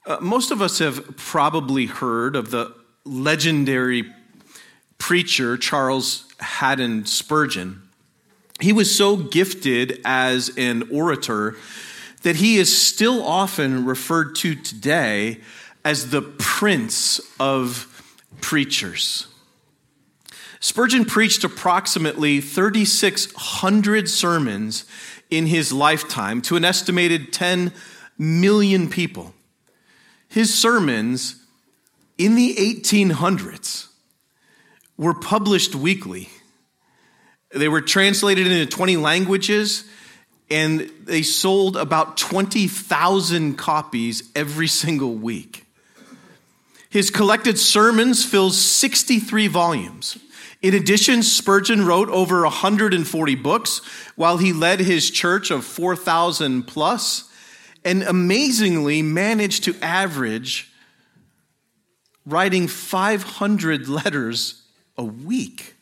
Most of us have probably heard of the legendary preacher Charles Haddon Spurgeon. He was so gifted as an orator that he is still often referred to today as the Prince of Preachers. Spurgeon preached approximately 3,600 sermons in his lifetime to an estimated 10 million people. His sermons in the 1800s were published weekly. They were translated into 20 languages, and they sold about 20,000 copies every single week. His collected sermons fill 63 volumes. In addition, Spurgeon wrote over 140 books while he led his church of 4,000 plus, and amazingly managed to average writing 500 letters a week.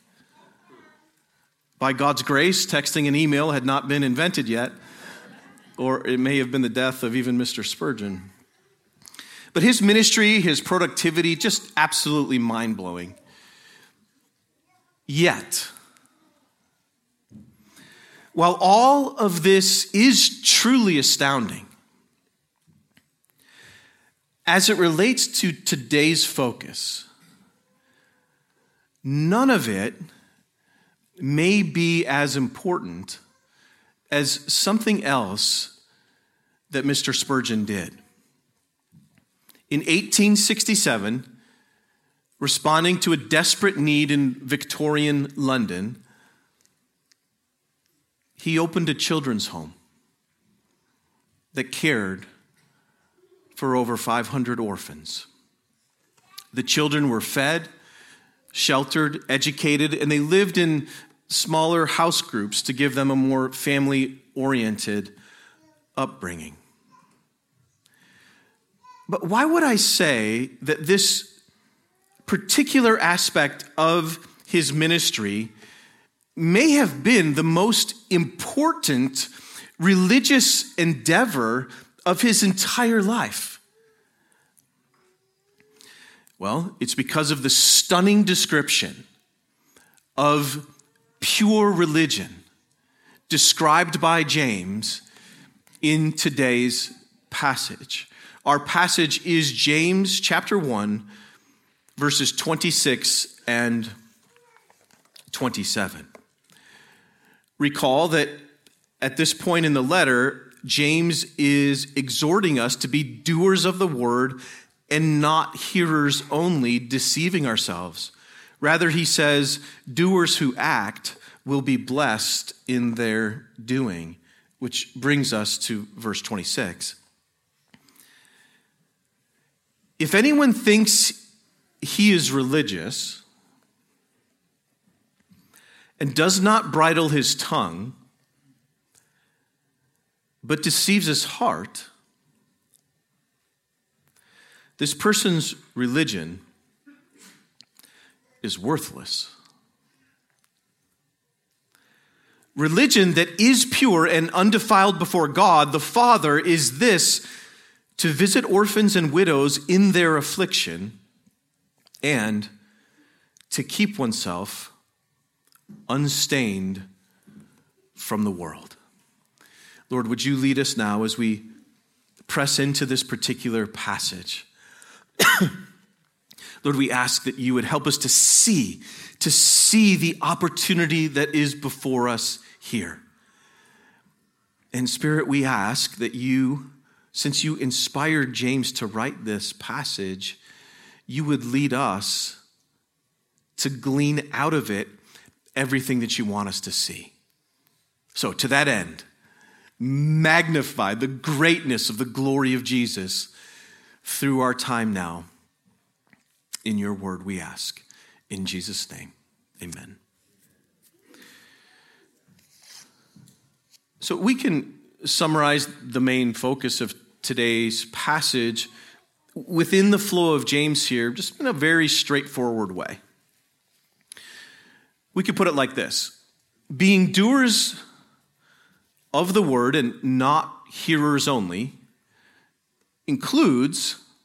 By God's grace, texting and email had not been invented yet, or it may have been the death of even Mr. Spurgeon. But his ministry, his productivity, just absolutely mind-blowing. Yet, while all of this is truly astounding, as it relates to today's focus, none of it may be as important as something else that Mr. Spurgeon did. In 1867, responding to a desperate need in Victorian London, he opened a children's home that cared for over 500 orphans. The children were fed, sheltered, educated, and they lived in smaller house groups to give them a more family-oriented upbringing. But why would I say that this particular aspect of his ministry may have been the most important religious endeavor of his entire life? Well, it's because of the stunning description of pure religion described by James in today's passage. Our passage is James chapter 1, verses 26 and 27. Recall that at this point in the letter, James is exhorting us to be doers of the word and not hearers only, deceiving ourselves. Rather, he says, doers who act will be blessed in their doing, which brings us to verse 26. If anyone thinks he is religious and does not bridle his tongue, but deceives his heart, this person's religion is worthless. Religion that is pure and undefiled before God, the Father, is this: to visit orphans and widows in their affliction and to keep oneself unstained from the world. Lord, would you lead us now as we press into this particular passage? Lord, we ask that you would help us to see the opportunity that is before us here. And Spirit, we ask that you, since you inspired James to write this passage, you would lead us to glean out of it everything that you want us to see. So to that end, magnify the greatness of the glory of Jesus through our time now. In your word we ask. In Jesus' name, amen. So we can summarize the main focus of today's passage within the flow of James here, just in a very straightforward way. We could put it like this: being doers of the word and not hearers only includes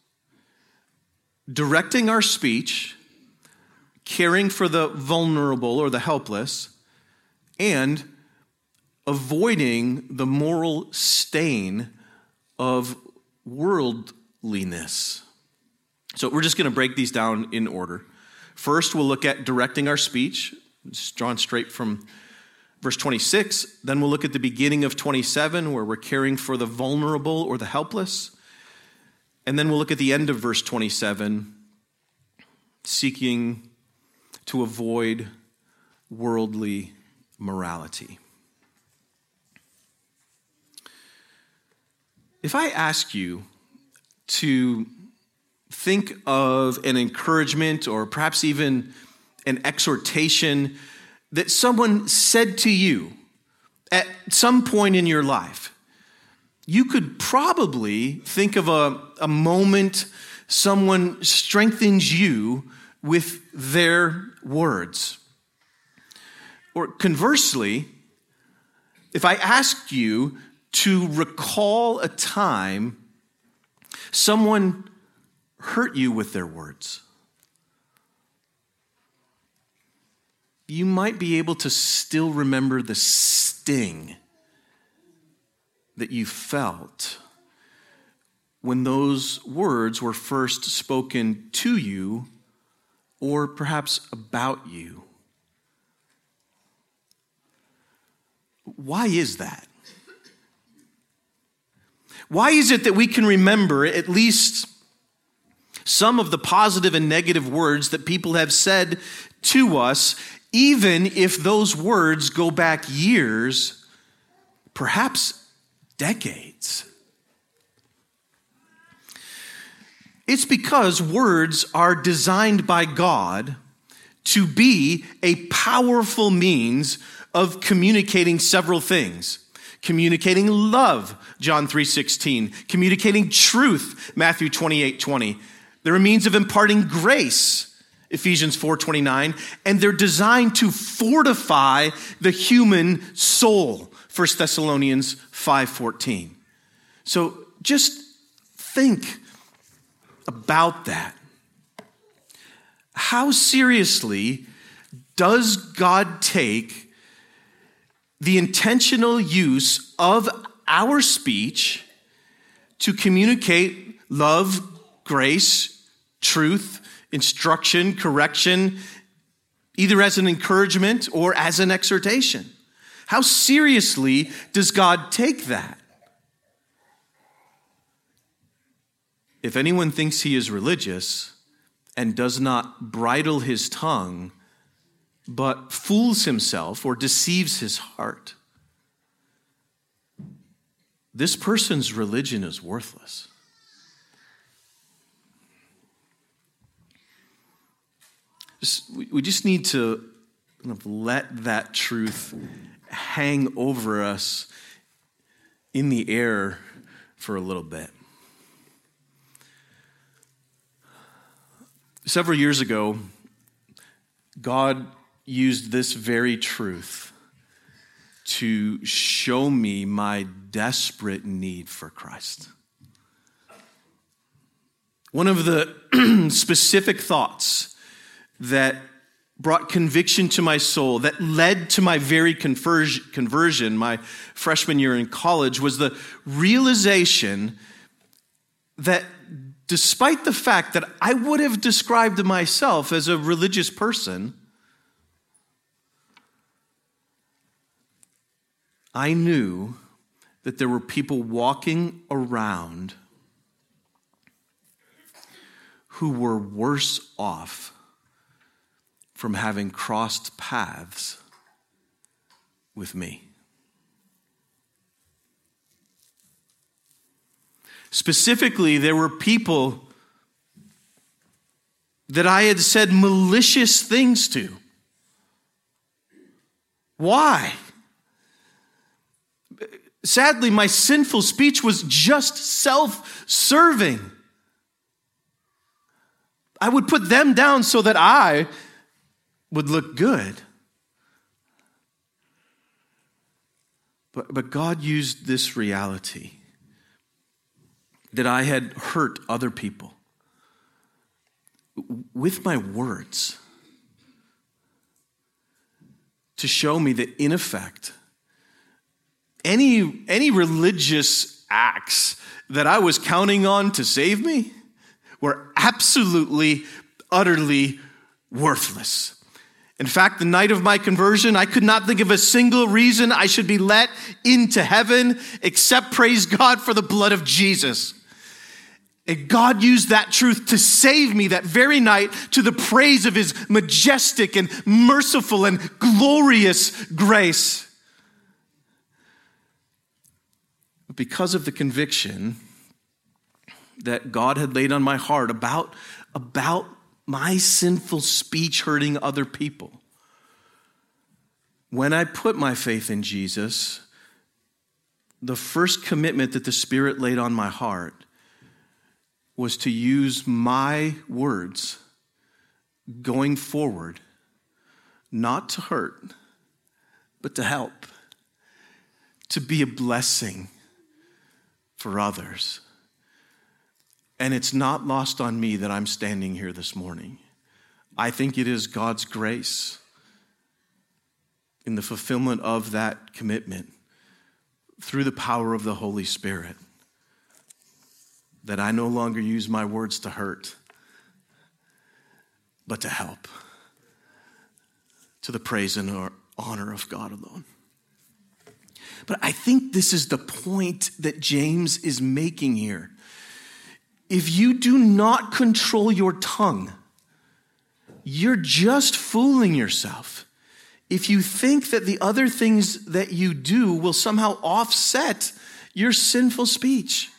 directing our speech, caring for the vulnerable or the helpless, and avoiding the moral stain of worldliness. So we're just going to break these down in order. First, we'll look at directing our speech. It's drawn straight from verse 26. Then we'll look at the beginning of 27, where we're caring for the vulnerable or the helpless. And then we'll look at the end of verse 27, seeking to avoid worldly morality. If I ask you to think of an encouragement or perhaps even an exhortation that someone said to you at some point in your life, you could probably think of a moment someone strengthens you with their words. Or conversely, if I asked you to recall a time someone hurt you with their words, you might be able to still remember the sting that you felt when those words were first spoken to you or perhaps about you. Why is that? Why is it that we can remember at least some of the positive and negative words that people have said to us, even if those words go back years, perhaps decades? It's because words are designed by God to be a powerful means of communicating several things. Communicating love, John 3:16. Communicating truth, Matthew 28:20. They're a means of imparting grace, Ephesians 4:29. And they're designed to fortify the human soul, 1 Thessalonians 5:14. So just think about that. How seriously does God take the intentional use of our speech to communicate love, grace, truth, instruction, correction, either as an encouragement or as an exhortation? How seriously does God take that? If anyone thinks he is religious and does not bridle his tongue, but fools himself or deceives his heart, this person's religion is worthless. We just need to kind of let that truth hang over us in the air for a little bit. Several years ago, God used this very truth to show me my desperate need for Christ. One of the specific thoughts that brought conviction to my soul, that led to my very conversion my freshman year in college, was the realization that despite the fact that I would have described myself as a religious person, I knew that there were people walking around who were worse off from having crossed paths with me. Specifically, there were people that I had said malicious things to. Why? Sadly, my sinful speech was just self-serving. I would put them down so that I would look good. But God used this reality that I had hurt other people, with my words to show me that, in effect, any religious acts that I was counting on to save me were absolutely, utterly worthless. In fact, the night of my conversion, I could not think of a single reason I should be let into heaven except, praise God, for the blood of Jesus. And God used that truth to save me that very night to the praise of his majestic and merciful and glorious grace. Because of the conviction that God had laid on my heart about my sinful speech hurting other people. When I put my faith in Jesus, the first commitment that the Spirit laid on my heart was to use my words going forward, not to hurt, but to help, to be a blessing for others. And it's not lost on me that I'm standing here this morning. I think it is God's grace in the fulfillment of that commitment through the power of the Holy Spirit that I no longer use my words to hurt, but to help, to the praise and honor of God alone. But I think this is the point that James is making here. If you do not control your tongue, you're just fooling yourself. If you think that the other things that you do will somehow offset your sinful speech.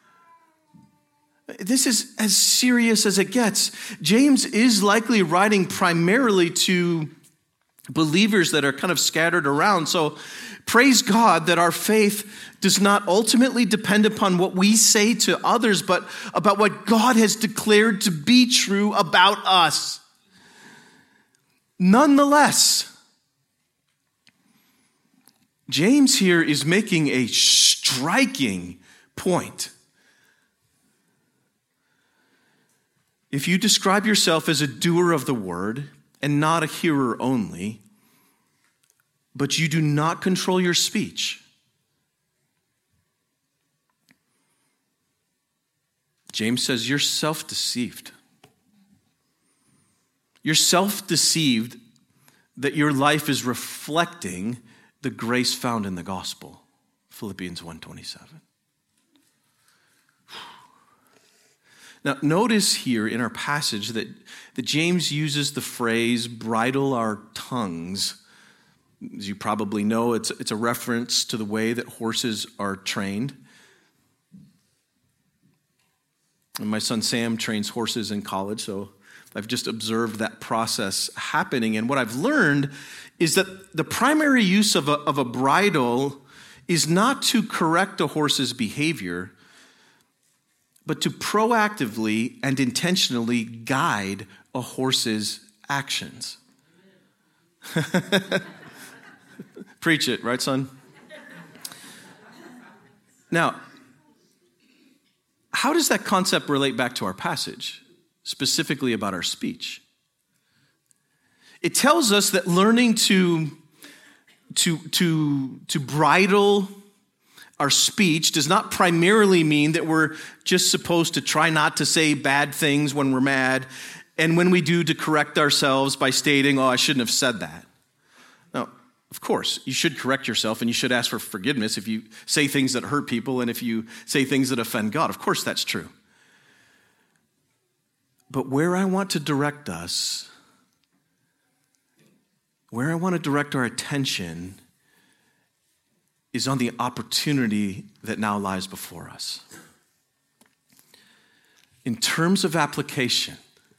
This is as serious as it gets. James is likely writing primarily to believers that are kind of scattered around. So praise God that our faith does not ultimately depend upon what we say to others, but about what God has declared to be true about us. Nonetheless, James here is making a striking point. If you describe yourself as a doer of the word and not a hearer only, but you do not control your speech, James says you're self-deceived. You're self-deceived that your life is reflecting the grace found in the gospel. Philippians 1:27. Now, notice here in our passage that James uses the phrase, bridle our tongues. As you probably know, it's a reference to the way that horses are trained. And my son Sam trains horses in college, so I've just observed that process happening. And what I've learned is that the primary use of a bridle is not to correct a horse's behavior, but to proactively and intentionally guide a horse's actions. Preach it, right, son? Now, how does that concept relate back to our passage, specifically about our speech? It tells us that learning to bridle our speech does not primarily mean that we're just supposed to try not to say bad things when we're mad, and when we do, to correct ourselves by stating, I shouldn't have said that. Now, of course, you should correct yourself and you should ask for forgiveness if you say things that hurt people and if you say things that offend God. Of course, that's true. But where I want to direct us, where I want to direct our attention is on the opportunity that now lies before us. In terms of application,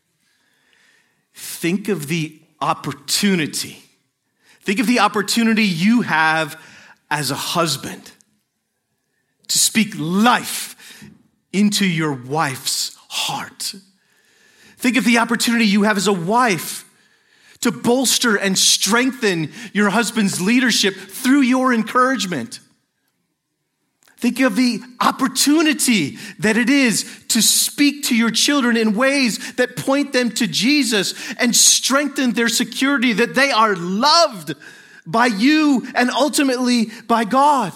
think of the opportunity. Think of the opportunity you have as a husband to speak life into your wife's heart. Think of the opportunity you have as a wife to bolster and strengthen your husband's leadership through your encouragement. Think of the opportunity that it is to speak to your children in ways that point them to Jesus and strengthen their security that they are loved by you and ultimately by God.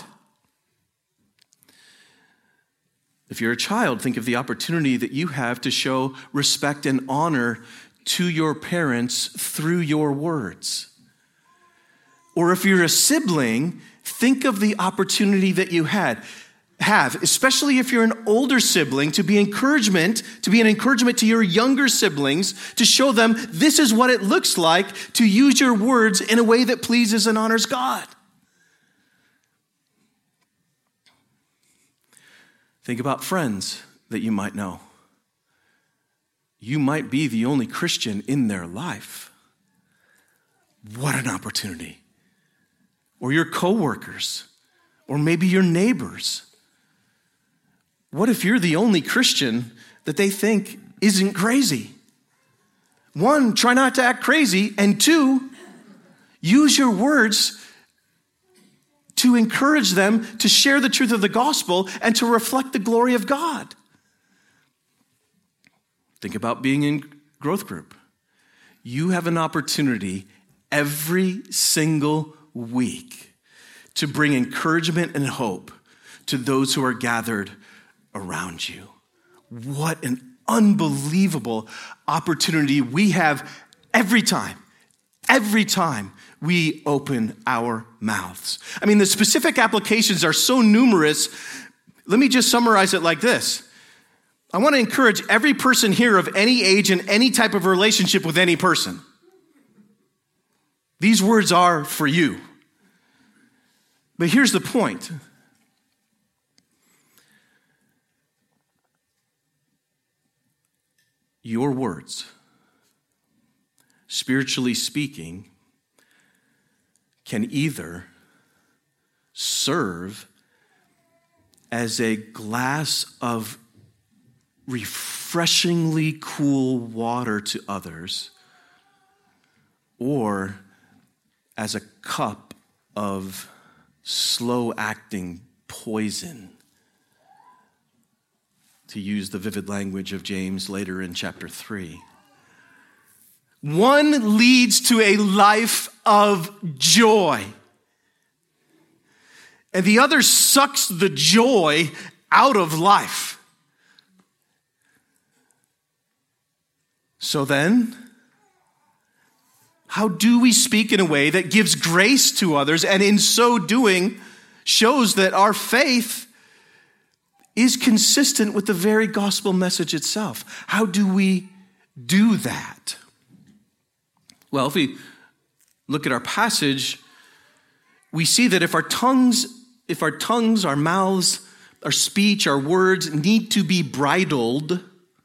If you're a child, think of the opportunity that you have to show respect and honor to your parents through your words. Or if you're a sibling, think of the opportunity that you have, especially if you're an older sibling, to be an encouragement to your younger siblings, to show them this is what it looks like to use your words in a way that pleases and honors God. Think about friends that you might know. You might be the only Christian in their life. What an opportunity. Or your coworkers, or maybe your neighbors. What if you're the only Christian that they think isn't crazy? One, try not to act crazy, and two, use your words to encourage them to share the truth of the gospel and to reflect the glory of God. Think about being in growth group. You have an opportunity every single week to bring encouragement and hope to those who are gathered around you. What an unbelievable opportunity we have every time we open our mouths. I mean, the specific applications are so numerous. Let me just summarize it like this. I want to encourage every person here of any age and any type of relationship with any person. These words are for you. But here's the point. Your words, spiritually speaking, can either serve as a glass of refreshingly cool water to others, or as a cup of slow-acting poison, to use the vivid language of James later in chapter 3. One leads to a life of joy, and the other sucks the joy out of life. So then, how do we speak in a way that gives grace to others and in so doing shows that our faith is consistent with the very gospel message itself? How do we do that? Well, if we look at our passage, we see that if our tongues, our mouths, our speech, our words need to be bridled,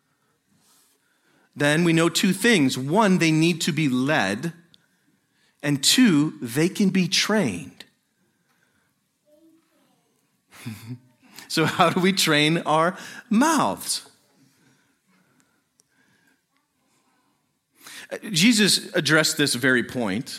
then we know two things. One, they need to be led. And two, they can be trained. So how do we train our mouths? Jesus addressed this very point,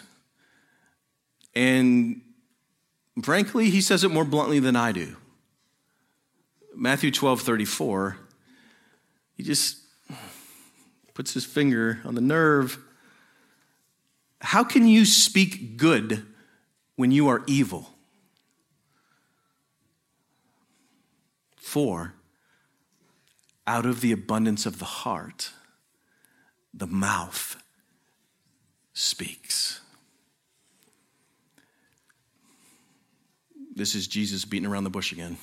and frankly, he says it more bluntly than I do. Matthew 12:34, he just puts his finger on the nerve. How can you speak good when you are evil? For out of the abundance of the heart, the mouth speaks. This is Jesus beating around the bush again.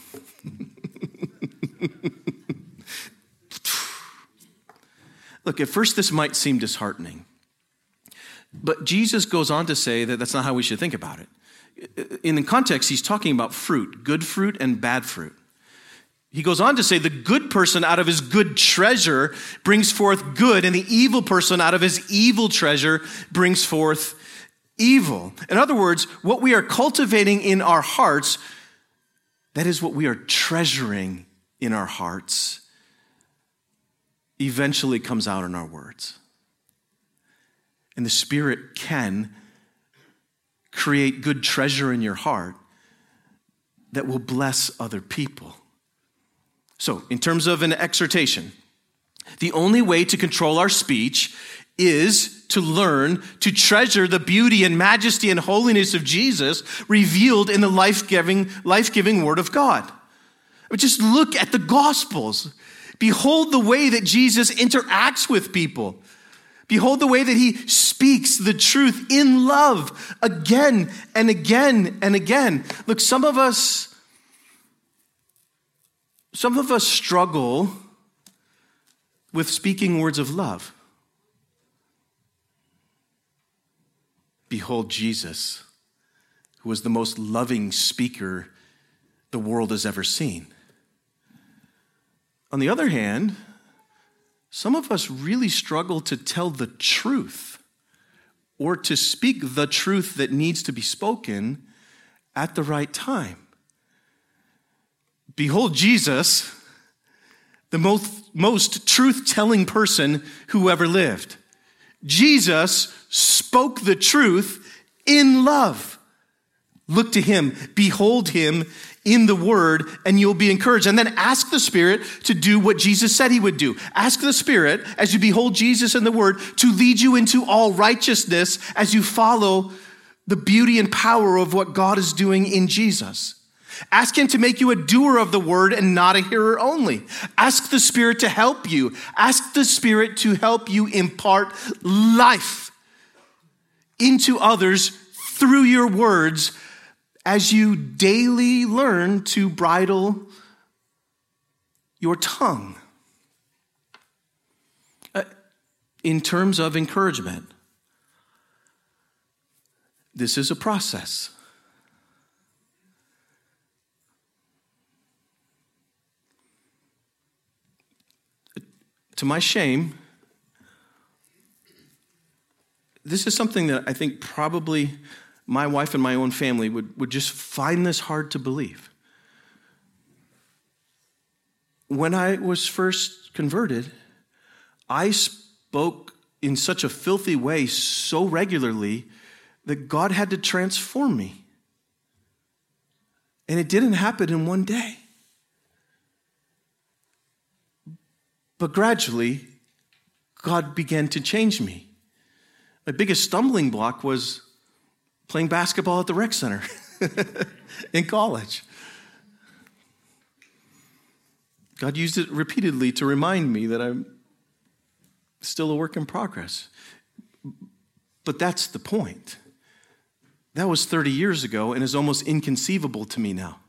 Look, at first this might seem disheartening, but Jesus goes on to say that that's not how we should think about it. In the context, he's talking about fruit, good fruit and bad fruit. He goes on to say the good person out of his good treasure brings forth good, and the evil person out of his evil treasure brings forth evil. In other words, what we are cultivating in our hearts, that is what we are treasuring in our hearts, eventually comes out in our words. And the Spirit can create good treasure in your heart that will bless other people. So, in terms of an exhortation, the only way to control our speech is to learn to treasure the beauty and majesty and holiness of Jesus revealed in the life-giving Word of God. But just look at the Gospels. Behold the way that Jesus interacts with people. Behold the way that he speaks the truth in love again and again and again. Look, some of us struggle with speaking words of love. Behold Jesus, who was the most loving speaker the world has ever seen. On the other hand, some of us really struggle to tell the truth or to speak the truth that needs to be spoken at the right time. Behold Jesus, the most truth-telling person who ever lived. Jesus spoke the truth in love. Look to him, behold him in the Word, and you'll be encouraged. And then ask the Spirit to do what Jesus said he would do. Ask the Spirit, as you behold Jesus in the Word, to lead you into all righteousness as you follow the beauty and power of what God is doing in Jesus. Ask him to make you a doer of the Word and not a hearer only. Ask the Spirit to help you. Ask the Spirit to help you impart life into others through your words as you daily learn to bridle your tongue. In terms of encouragement, this is a process. To my shame, this is something that I think probably my wife and my own family would just find this hard to believe. When I was first converted, I spoke in such a filthy way so regularly that God had to transform me. And it didn't happen in one day. But gradually, God began to change me. My biggest stumbling block was playing basketball at the rec center in college. God used it repeatedly to remind me that I'm still a work in progress. But that's the point. That was 30 years ago and is almost inconceivable to me now.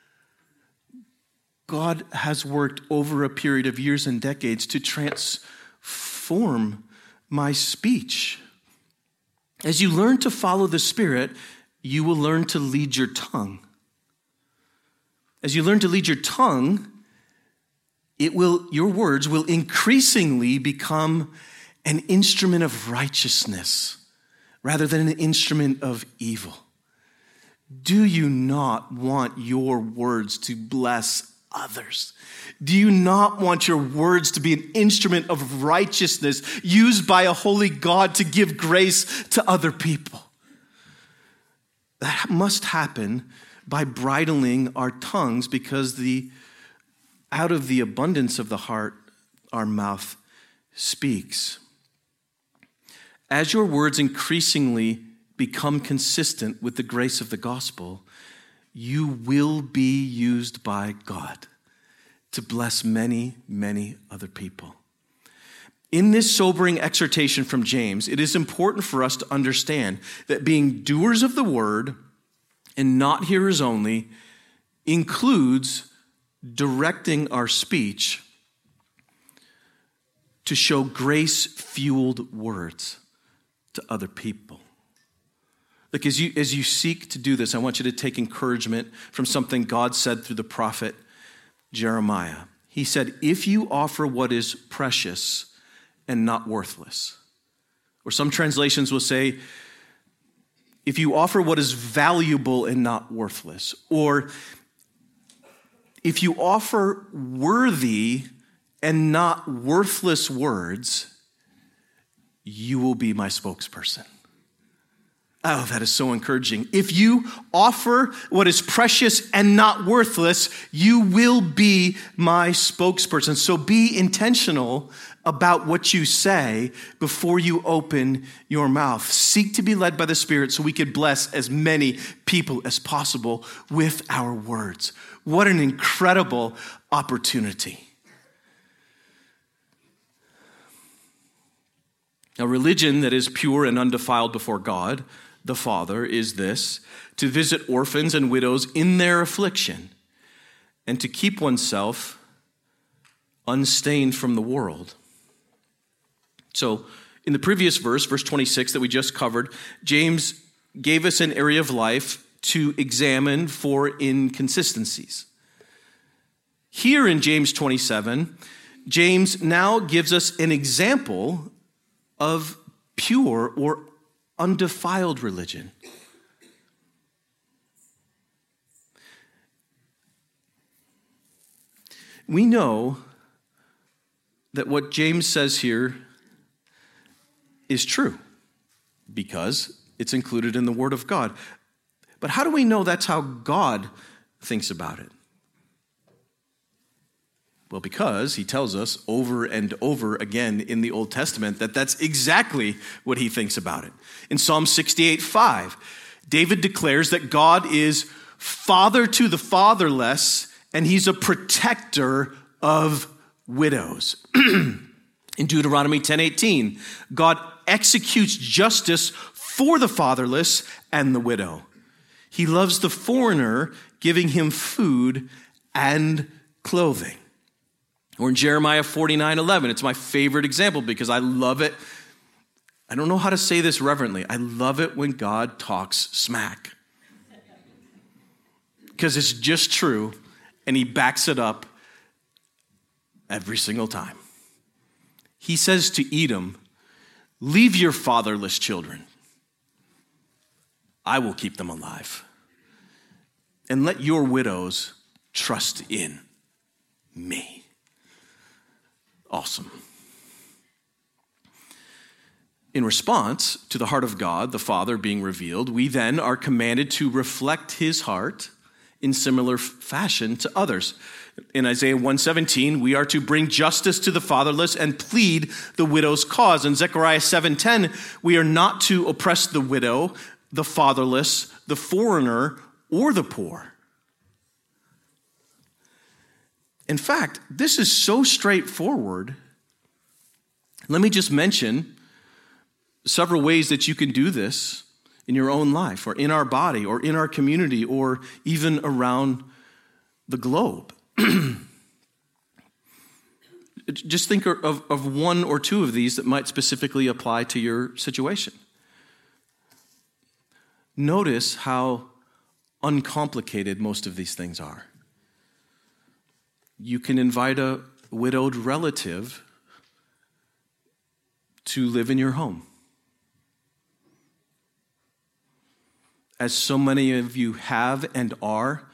God has worked over a period of years and decades to transform my speech. As you learn to follow the Spirit, you will learn to lead your tongue. As you learn to lead your tongue, your words will increasingly become an instrument of righteousness rather than an instrument of evil. Do you not want your words to bless others? Do you not want your words to be an instrument of righteousness used by a holy God to give grace to other people? That must happen by bridling our tongues, because out of the abundance of the heart, our mouth speaks. As your words increasingly become consistent with the grace of the gospel, you will be used by God to bless many, many other people. In this sobering exhortation from James, it is important for us to understand that being doers of the word and not hearers only includes directing our speech to show grace-fueled words to other people. Look, as you seek to do this, I want you to take encouragement from something God said through the prophet Jeremiah. He said, if you offer what is precious and not worthless, or some translations will say, if you offer what is valuable and not worthless, or if you offer worthy and not worthless words, you will be my spokesperson. Oh, that is so encouraging. If you offer what is precious and not worthless, you will be my spokesperson. So be intentional about what you say before you open your mouth. Seek to be led by the Spirit so we could bless as many people as possible with our words. What an incredible opportunity. A religion that is pure and undefiled before God, the Father, is this: to visit orphans and widows in their affliction and to keep oneself unstained from the world. So, in the previous verse 26 that we just covered, James gave us an area of life to examine for inconsistencies. Here in James 27, James now gives us an example of pure or undefiled religion. We know that what James says here is true because it's included in the Word of God. But how do we know that's how God thinks about it? Well, because he tells us over and over again in the Old Testament that that's exactly what he thinks about it. In Psalm 68:5, David declares that God is father to the fatherless and he's a protector of widows. In Deuteronomy 10:18, God executes justice for the fatherless and the widow. He loves the foreigner, giving him food and clothing. Or in Jeremiah 49:11, it's my favorite example because I love it. I don't know how to say this reverently. I love it when God talks smack. Because it's just true, and he backs it up every single time. He says to Edom, "Leave your fatherless children. I will keep them alive. And let your widows trust in me." Awesome. In response to the heart of God, the Father being revealed, we then are commanded to reflect his heart in similar fashion to others. In Isaiah 1:17, we are to bring justice to the fatherless and plead the widow's cause. In Zechariah 7:10, we are not to oppress the widow, the fatherless, the foreigner, or the poor. In fact, this is so straightforward. Let me just mention several ways that you can do this in your own life, or in our body, or in our community, or even around the globe. Just think of one or two of these that might specifically apply to your situation. Notice how uncomplicated most of these things are. You can invite a widowed relative to live in your home. As so many of you have and are,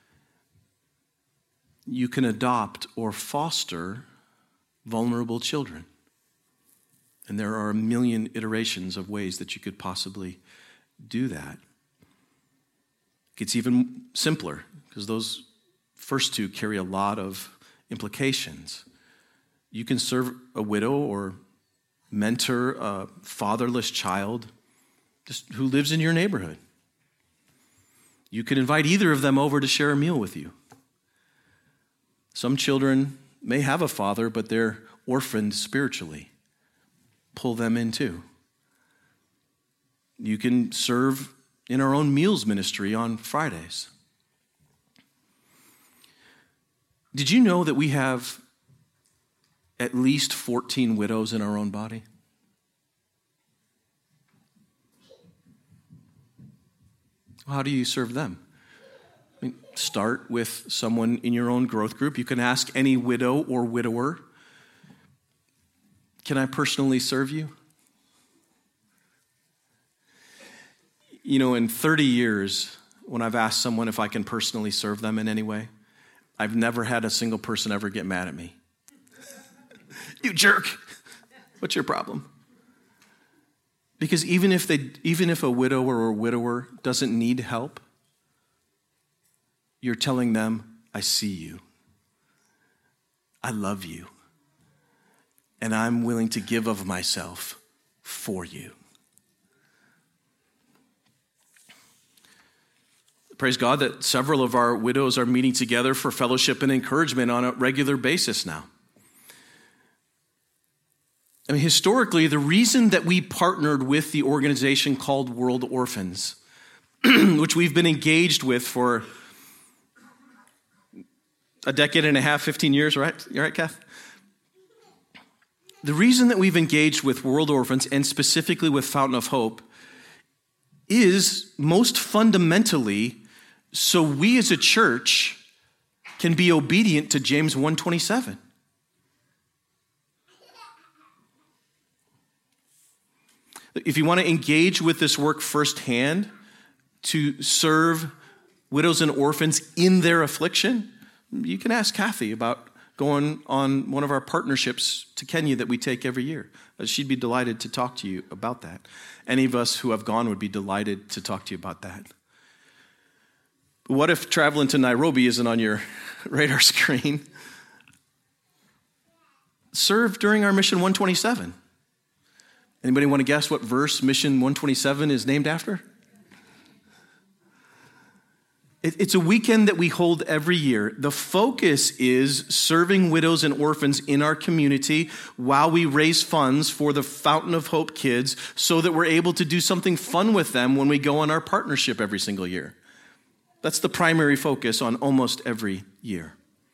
you can adopt or foster vulnerable children. And there are a million iterations of ways that you could possibly do that. It's even simpler because those first two carry a lot of implications. You can serve a widow or mentor a fatherless child just who lives in your neighborhood. You can invite either of them over to share a meal with you. Some children may have a father, but they're orphaned spiritually. Pull them in too. You can serve in our own meals ministry on Fridays. Did you know that we have at least 14 widows in our own body? How do you serve them? I mean, start with someone in your own growth group. You can ask any widow or widower, "Can I personally serve you?" You know, in 30 years, when I've asked someone if I can personally serve them in any way, I've never had a single person ever get mad at me. "You jerk. What's your problem?" Because even if a widower or widower doesn't need help, you're telling them, I see you. I love you. And I'm willing to give of myself for you. Praise God that several of our widows are meeting together for fellowship and encouragement on a regular basis now. I mean, historically, the reason that we partnered with the organization called World Orphans, which we've been engaged with for a decade and a half, 15 years, right? You right, Kath? The reason that we've engaged with World Orphans, and specifically with Fountain of Hope, is most fundamentally so we as a church can be obedient to James 1:27. If you want to engage with this work firsthand, to serve widows and orphans in their affliction, you can ask Kathy about going on one of our partnerships to Kenya that we take every year. She'd be delighted to talk to you about that. Any of us who have gone would be delighted to talk to you about that. What if traveling to Nairobi isn't on your radar screen? Serve during our Mission 127. Anybody want to guess what verse Mission 127 is named after? It's a weekend that we hold every year. The focus is serving widows and orphans in our community while we raise funds for the Fountain of Hope kids so that we're able to do something fun with them when we go on our partnership every single year. That's the primary focus on almost every year.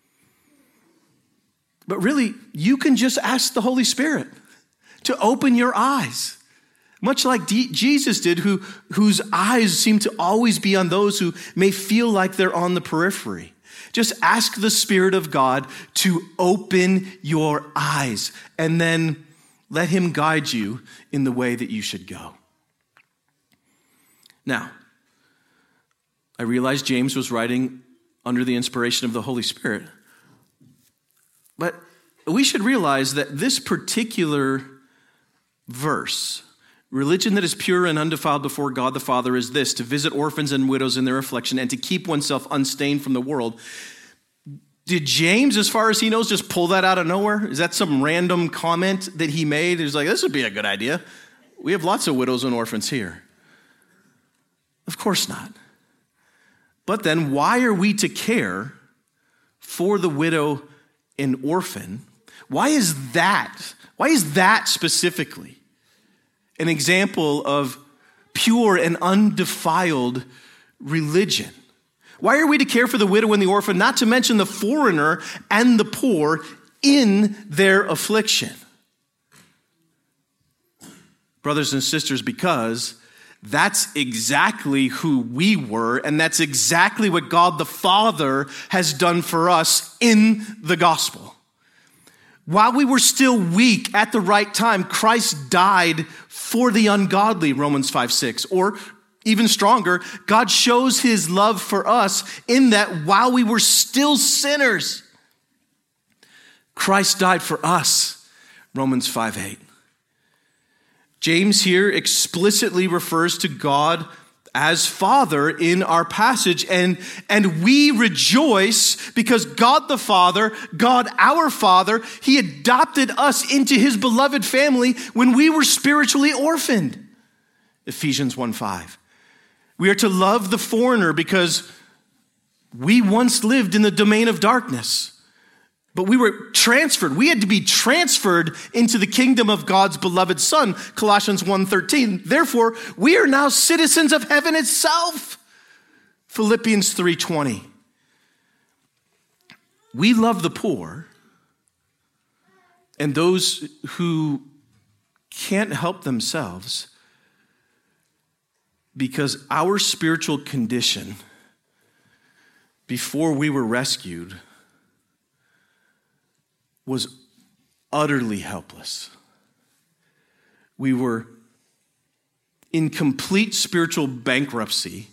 But really, you can just ask the Holy Spirit to open your eyes. Much like Jesus did, whose eyes seem to always be on those who may feel like they're on the periphery. Just ask the Spirit of God to open your eyes and then let him guide you in the way that you should go. Now, I realize James was writing under the inspiration of the Holy Spirit, but we should realize that this particular verse, religion that is pure and undefiled before God the Father, is this: to visit orphans and widows in their affliction and to keep oneself unstained from the world. Did James, as far as he knows, just pull that out of nowhere? Is that some random comment that he made? He's like, this would be a good idea. We have lots of widows and orphans here. Of course not. But then why are we to care for the widow and orphan? Why is that? Why is that specifically an example of pure and undefiled religion? Why are we to care for the widow and the orphan, not to mention the foreigner and the poor in their affliction? Brothers and sisters, because that's exactly who we were, and that's exactly what God the Father has done for us in the gospel. While we were still weak at the right time, Christ died for the ungodly, Romans 5:6. Or even stronger, God shows his love for us in that while we were still sinners, Christ died for us, Romans 5:8. James here explicitly refers to God as Father in our passage, and we rejoice because God the Father, God our Father, he adopted us into his beloved family when we were spiritually orphaned. Ephesians 1:5. We are to love the foreigner because we once lived in the domain of darkness, but we were transferred. We had to be transferred into the kingdom of God's beloved Son, Colossians 1:13. Therefore, we are now citizens of heaven itself, Philippians 3:20. We love the poor and those who can't help themselves because our spiritual condition before we were rescued was utterly helpless. We were in complete spiritual bankruptcy,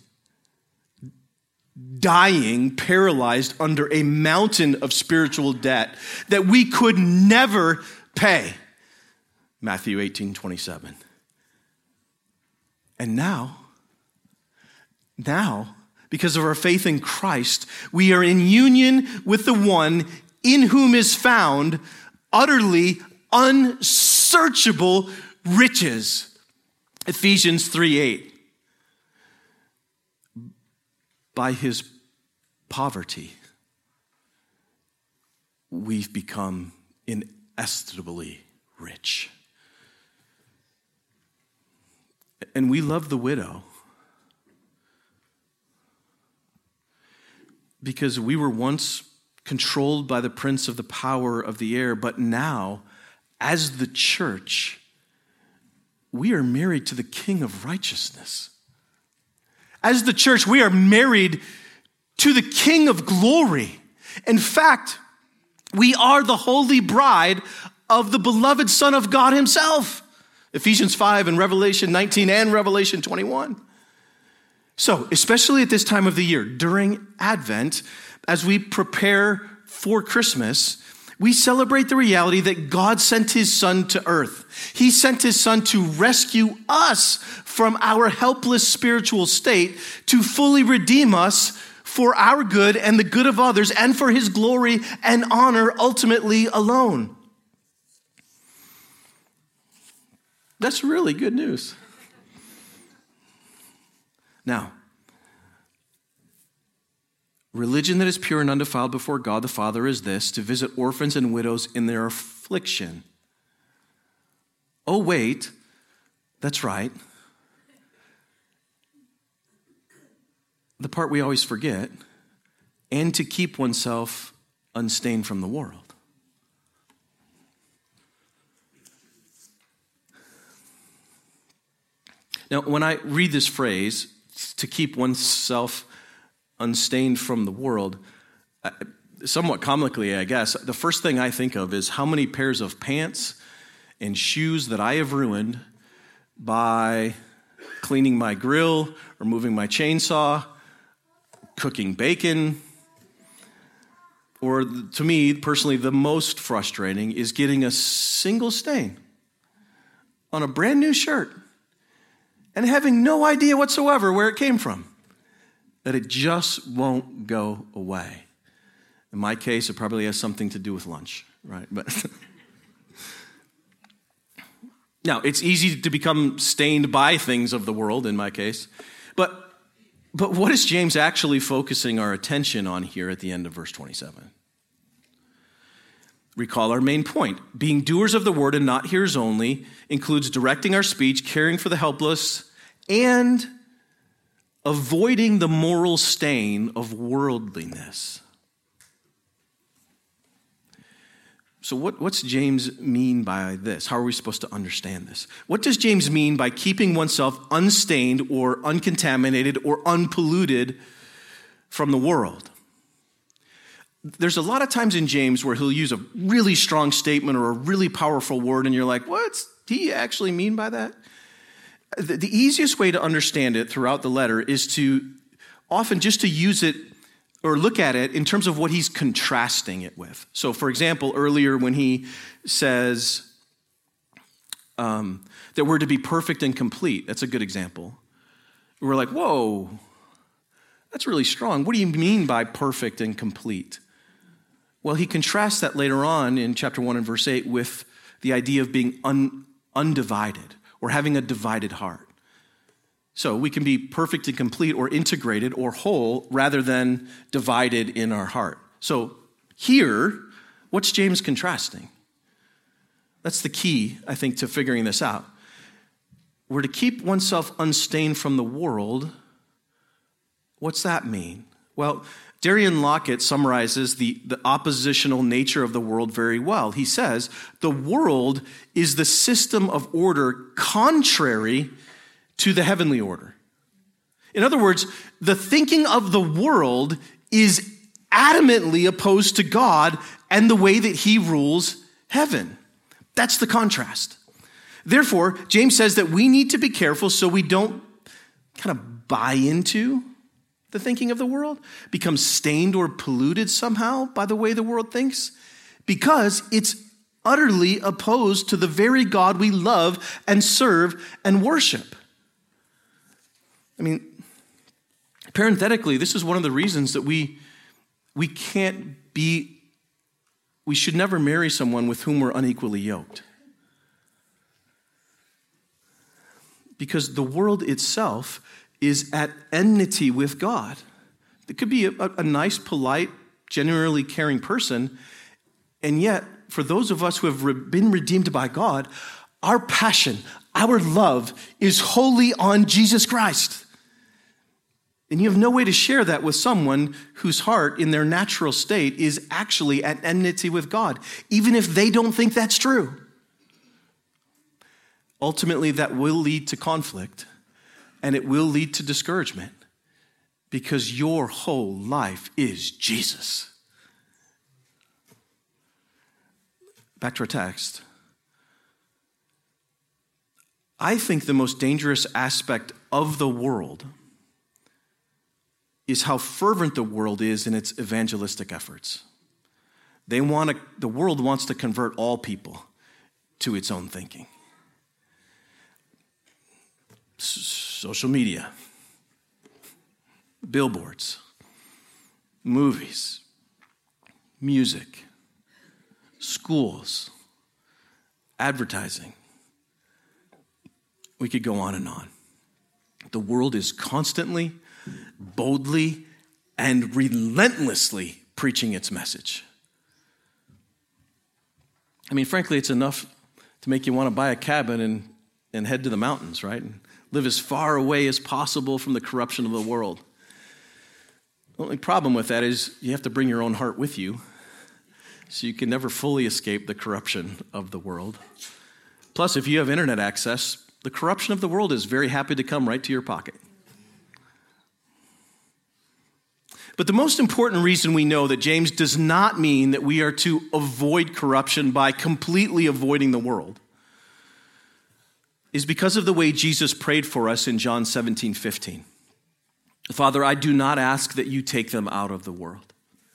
dying, paralyzed under a mountain of spiritual debt that we could never pay. Matthew 18:27. And now, because of our faith in Christ, we are in union with the one in whom is found utterly unsearchable riches. Ephesians 3:8. By his poverty, we've become inestimably rich. And we love the widow because we were once controlled by the prince of the power of the air, but now, as the church, we are married to the King of righteousness. As the church, we are married to the King of glory. In fact, we are the holy bride of the beloved Son of God himself. Ephesians 5 and Revelation 19 and Revelation 21. So, especially at this time of the year, during Advent, as we prepare for Christmas, we celebrate the reality that God sent his Son to earth. He sent his Son to rescue us from our helpless spiritual state, to fully redeem us for our good and the good of others, and for his glory and honor ultimately alone. That's really good news. Now, religion that is pure and undefiled before God the Father is this: to visit orphans and widows in their affliction. Oh, wait, that's right. The part we always forget: and to keep oneself unstained from the world. Now, when I read this phrase, to keep oneself unstained from the world, somewhat comically, I guess, the first thing I think of is how many pairs of pants and shoes that I have ruined by cleaning my grill or moving my chainsaw, cooking bacon, or to me, personally, the most frustrating is getting a single stain on a brand new shirt and having no idea whatsoever where it came from, that it just won't go away. In my case, it probably has something to do with lunch, right? But now, it's easy to become stained by things of the world, in my case. But what is James actually focusing our attention on here at the end of verse 27? Recall our main point. Being doers of the word and not hearers only includes directing our speech, caring for the helpless, and avoiding the moral stain of worldliness. So what's James mean by this? How are we supposed to understand this? What does James mean by keeping oneself unstained or uncontaminated or unpolluted from the world? There's a lot of times in James where he'll use a really strong statement or a really powerful word, and you're like, what's he actually mean by that? The easiest way to understand it throughout the letter is to often just to use it or look at it in terms of what he's contrasting it with. So, for example, earlier when he says that we're to be perfect and complete, that's a good example. We're like, whoa, that's really strong. What do you mean by perfect and complete? Well, he contrasts that later on in chapter 1 and verse 8 with the idea of being undivided or having a divided heart. So we can be perfect and complete or integrated or whole rather than divided in our heart. So here, what's James contrasting? That's the key, I think, to figuring this out. We're to keep oneself unstained from the world. What's that mean? Well, Darian Lockett summarizes the oppositional nature of the world very well. He says, the world is the system of order contrary to the heavenly order. In other words, the thinking of the world is adamantly opposed to God and the way that he rules heaven. That's the contrast. Therefore, James says that we need to be careful so we don't kind of buy into the thinking of the world, become stained or polluted somehow by the way the world thinks, because it's utterly opposed to the very God we love and serve and worship. I mean, parenthetically, this is one of the reasons that we should never marry someone with whom we're unequally yoked. Because the world itself is at enmity with God. It could be a nice, polite, genuinely caring person, and yet, for those of us who have been redeemed by God, our passion, our love is wholly on Jesus Christ. And you have no way to share that with someone whose heart in their natural state is actually at enmity with God, even if they don't think that's true. Ultimately, that will lead to conflict, and it will lead to discouragement, because your whole life is Jesus. Back to our text. I think the most dangerous aspect of the world is how fervent the world is in its evangelistic efforts. The world wants to convert all people to its own thinking. Social media, billboards, movies, music, schools, advertising. We could go on and on. The world is constantly, boldly, and relentlessly preaching its message. I mean, frankly, it's enough to make you want to buy a cabin and head to the mountains, right? And live as far away as possible from the corruption of the world. The only problem with that is you have to bring your own heart with you, so you can never fully escape the corruption of the world. Plus, if you have internet access, the corruption of the world is very happy to come right to your pocket. But the most important reason we know that James does not mean that we are to avoid corruption by completely avoiding the world is because of the way Jesus prayed for us in John 17:15. Father, I do not ask that you take them out of the world,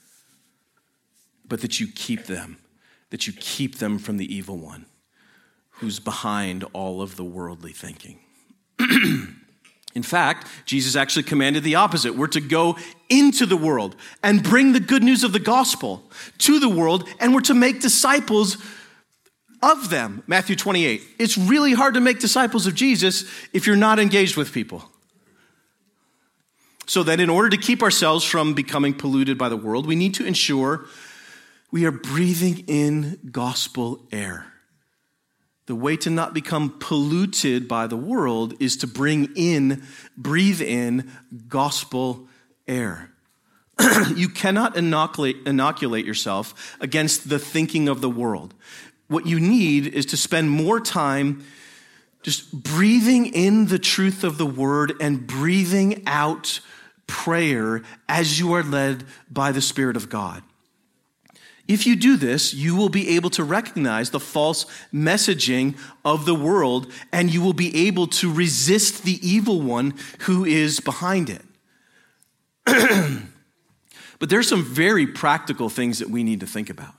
but that you keep them from the evil one who's behind all of the worldly thinking. In fact, Jesus actually commanded the opposite. We're to go into the world and bring the good news of the gospel to the world, and we're to make disciples of them. Matthew 28. It's really hard to make disciples of Jesus if you're not engaged with people. So that in order to keep ourselves from becoming polluted by the world, we need to ensure we are breathing in gospel air. The way to not become polluted by the world is to breathe in gospel air. You cannot inoculate yourself against the thinking of the world. What you need is to spend more time just breathing in the truth of the word and breathing out prayer as you are led by the Spirit of God. If you do this, you will be able to recognize the false messaging of the world, and you will be able to resist the evil one who is behind it. But there's some very practical things that we need to think about.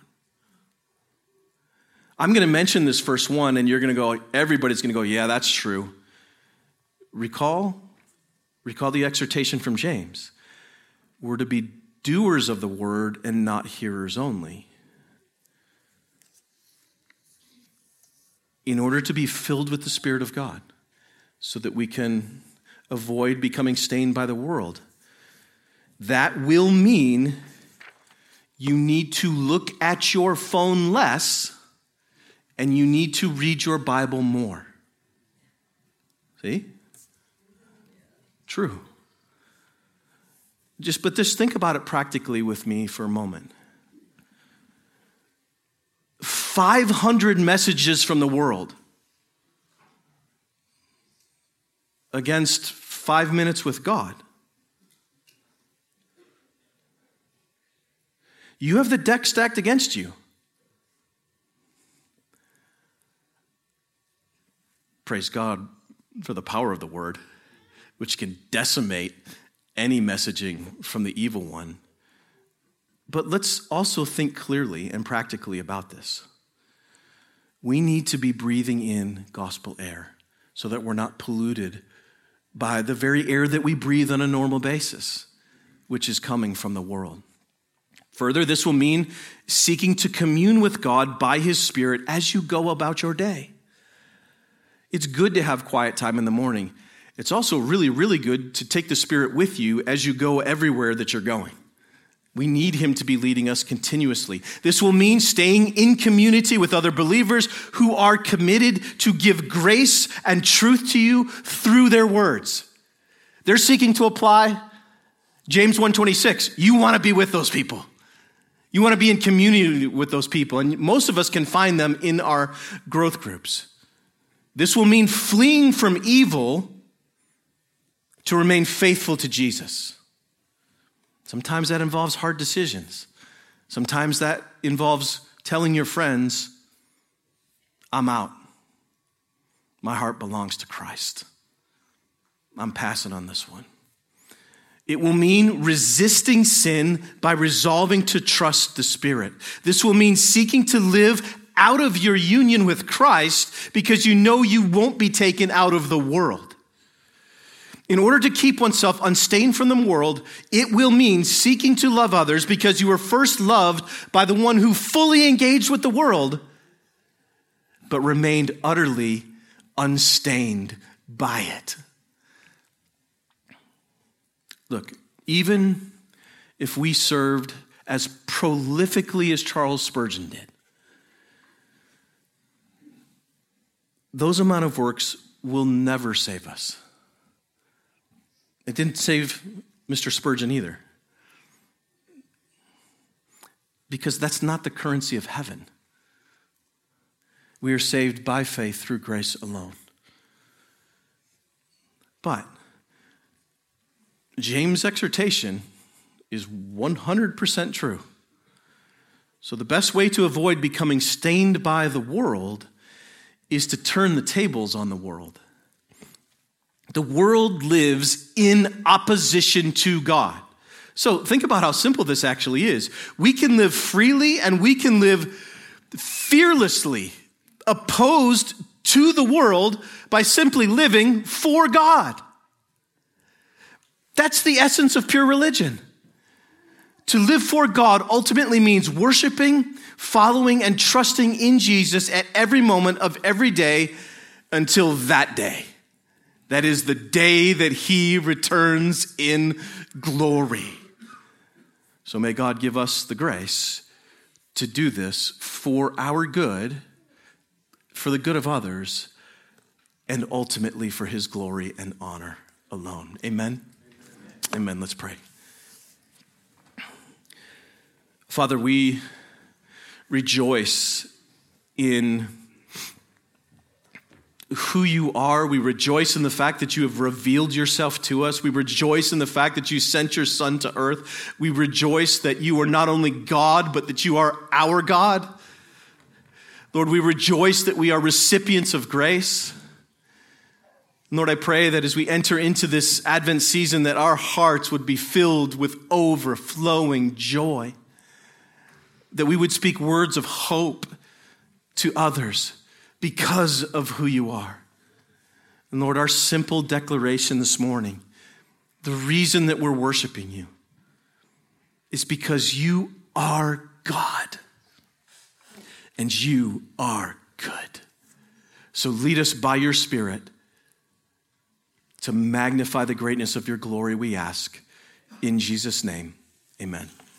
I'm going to mention this first one, and everybody's going to go, yeah, that's true. Recall the exhortation from James. We're to be doers of the word and not hearers only. In order to be filled with the Spirit of God, so that we can avoid becoming stained by the world. That will mean you need to look at your phone less and you need to read your Bible more. See? True. But just think about it practically with me for a moment. 500 messages from the world against 5 minutes with God. You have the deck stacked against you. Praise God for the power of the word, which can decimate any messaging from the evil one. But let's also think clearly and practically about this. We need to be breathing in gospel air so that we're not polluted by the very air that we breathe on a normal basis, which is coming from the world. Further, this will mean seeking to commune with God by his Spirit as you go about your day. It's good to have quiet time in the morning. It's also really, really good to take the Spirit with you as you go everywhere that you're going. We need him to be leading us continuously. This will mean staying in community with other believers who are committed to give grace and truth to you through their words. They're seeking to apply James 1:26. You want to be with those people. You want to be in community with those people. And most of us can find them in our growth groups. This will mean fleeing from evil to remain faithful to Jesus. Sometimes that involves hard decisions. Sometimes that involves telling your friends, I'm out. My heart belongs to Christ. I'm passing on this one. It will mean resisting sin by resolving to trust the Spirit. This will mean seeking to live out of your union with Christ because you know you won't be taken out of the world. In order to keep oneself unstained from the world, it will mean seeking to love others because you were first loved by the one who fully engaged with the world, but remained utterly unstained by it. Look, even if we served as prolifically as Charles Spurgeon did, those amount of works will never save us. It didn't save Mr. Spurgeon either. Because that's not the currency of heaven. We are saved by faith through grace alone. But James' exhortation is 100% true. So the best way to avoid becoming stained by the world is to turn the tables on the world. The world lives in opposition to God. So think about how simple this actually is. We can live freely and we can live fearlessly opposed to the world by simply living for God. That's the essence of pure religion. To live for God ultimately means worshiping, following, and trusting in Jesus at every moment of every day until that day. That is the day that he returns in glory. So may God give us the grace to do this for our good, for the good of others, and ultimately for his glory and honor alone. Amen? Amen. Let's pray. Father, we rejoice in who you are. We rejoice in the fact that you have revealed yourself to us. We rejoice in the fact that you sent your Son to earth. We rejoice that you are not only God, but that you are our God. Lord, we rejoice that we are recipients of grace. Lord, I pray that as we enter into this Advent season, that our hearts would be filled with overflowing joy, that we would speak words of hope to others because of who you are. And Lord, our simple declaration this morning, the reason that we're worshiping you is because you are God and you are good. So lead us by your Spirit to magnify the greatness of your glory, we ask. In Jesus' name, amen.